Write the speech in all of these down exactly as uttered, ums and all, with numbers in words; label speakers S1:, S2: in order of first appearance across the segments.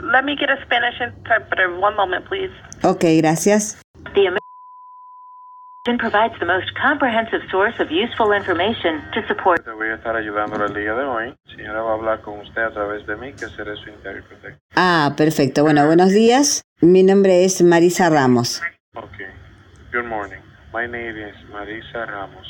S1: let me get a Spanish interpreter. One moment, please.
S2: Ok, gracias.
S3: The American provides the most comprehensive source of useful information to support.
S4: Te voy a estar ayudando el día de hoy. Señora va a hablar con usted a través de mí, que seré su intérprete.
S2: Ah, perfecto. Bueno, buenos días. Mi nombre es Marisa Ramos.
S4: Okay. Good morning. My name is Marisa Ramos.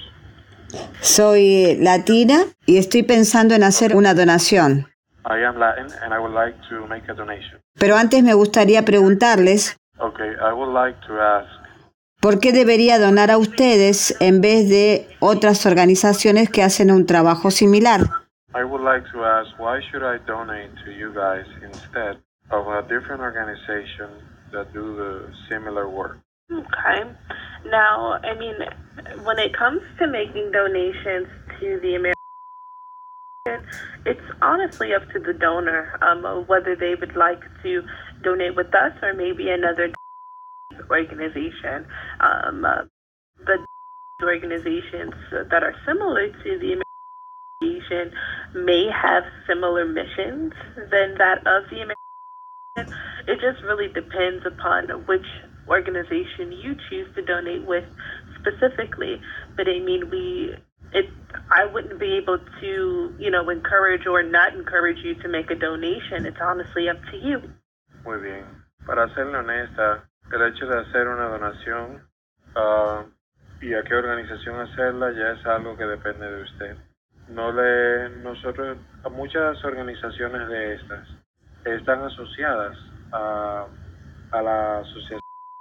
S2: Soy latina y estoy pensando en hacer una donación.
S4: I am Latin and I would like to make a donation.
S2: Pero antes me gustaría preguntarles,
S4: Okay, I would like to ask,
S2: ¿por qué debería donar a ustedes en vez de otras organizaciones que hacen un trabajo similar?
S4: I would like to ask, why should I donate to you guys instead of a different organization that do the similar work?
S1: Okay. Now, I mean, when it comes to making donations to the American, it's honestly up to the donor, um, whether they would like to donate with us or maybe another organization. Um, uh, the organizations that are similar to the American may have similar missions than that of the American. It just really depends upon which organization you choose to donate with specifically. But I mean, we, it, I wouldn't be able to, you know, encourage or not encourage you to make a donation. It's honestly up to you.
S4: Muy bien. Para serle honesta, el hecho de hacer una donación uh, y a qué organización hacerla ya es algo que depende de usted. No le, nosotros, a muchas organizaciones de estas están asociadas a, a la asociación,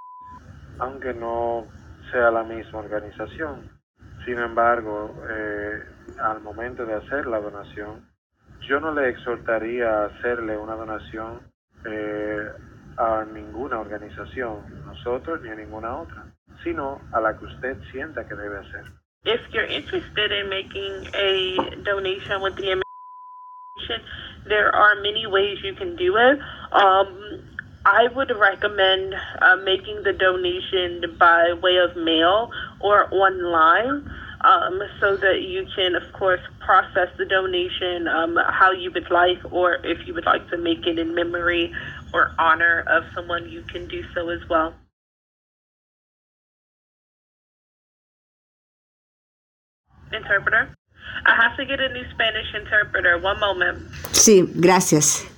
S4: aunque no sea la misma organización. Sin embargo, eh, al momento de hacer la donación, yo no le exhortaría a hacerle una donación eh, a ninguna organización, nosotros ni a ninguna otra, sino a la que usted sienta que debe hacer.
S1: If you're interested in making a donation with the American, there are many ways you can do it. Um, I would recommend uh, making the donation by way of mail or online, um, so that you can, of course, process the donation um, how you would like, or if you would like to make it in memory or honor of someone, you can do so as well. Interpreter? I have to get a new Spanish interpreter. One moment.
S2: Sí, gracias.